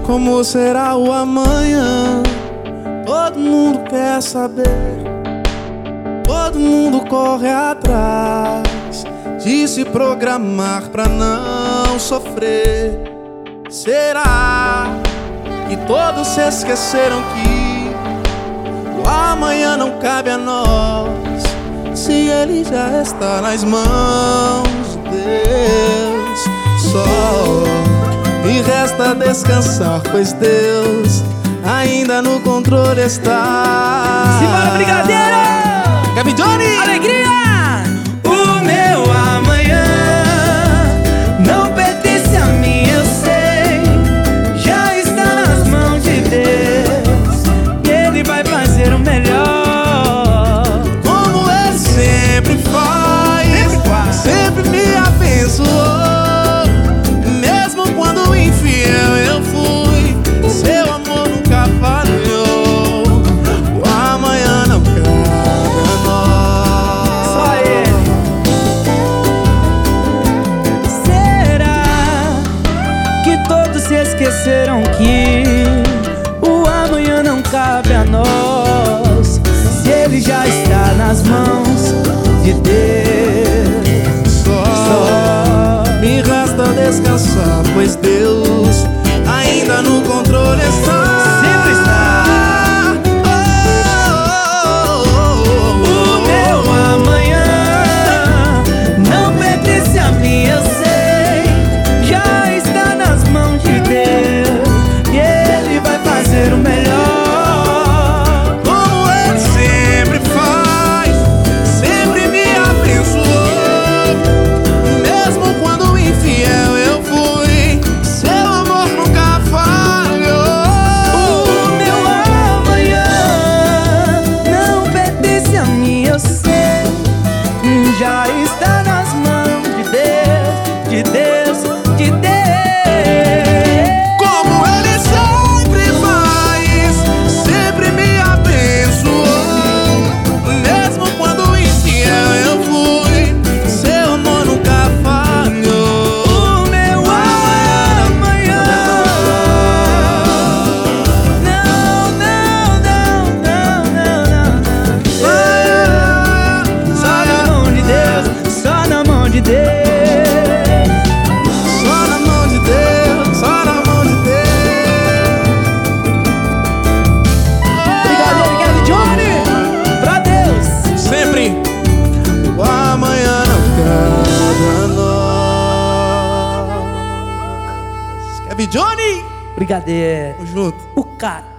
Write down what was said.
Como será o amanhã? Todo mundo quer saber. Todo mundo corre atrás de se programar pra não sofrer. Será que todos se esqueceram que o amanhã não cabe a nós, se ele já está nas mãos de Deus? Só me resta descansar, pois Deus ainda no controle está. Simbora, brigadeiro! Gabi Johnny! Alegria! O meu amanhã não pertence a mim, eu sei. Já está nas mãos de Deus, e Ele vai fazer o melhor. Como Ele sempre faz, sempre me abençoou. Mesmo quando infiel eu fui, seu amor nunca falhou. O amanhã não cabe a nós. Só Ele. Será que todos se esqueceram que o amanhã não cabe a nós, se Ele já está nas mãos de Deus? Só me resta descansar, pois Deus ainda no controle está. Sempre está. O meu amanhã não pertence a mim, eu sei. Já está nas mãos de Deus, e Ele vai fazer o melhor. Como Ele sempre faz, sempre me abençoou. Mesmo quando infiel eu fui, seu amor nunca falhou. O meu amanhã não pertence a mim, eu sei. Já está nas mãos de Deus, de Deus, de Deus. Como Ele sempre faz, sempre me abençoou. Mesmo quando infiel eu fui, seu amor nunca falhou. O meu amanhã não, não, não, não, não, não. Só na mão de Deus, só na mão de Deus. Só na mão de Deus, só na mão de Deus. Brigadeiro, Gabi Johnny, pra Deus. Sempre o amanhã não cabe a nós. Gabi Johnny, Brigadeiro, tamo junto. o cara.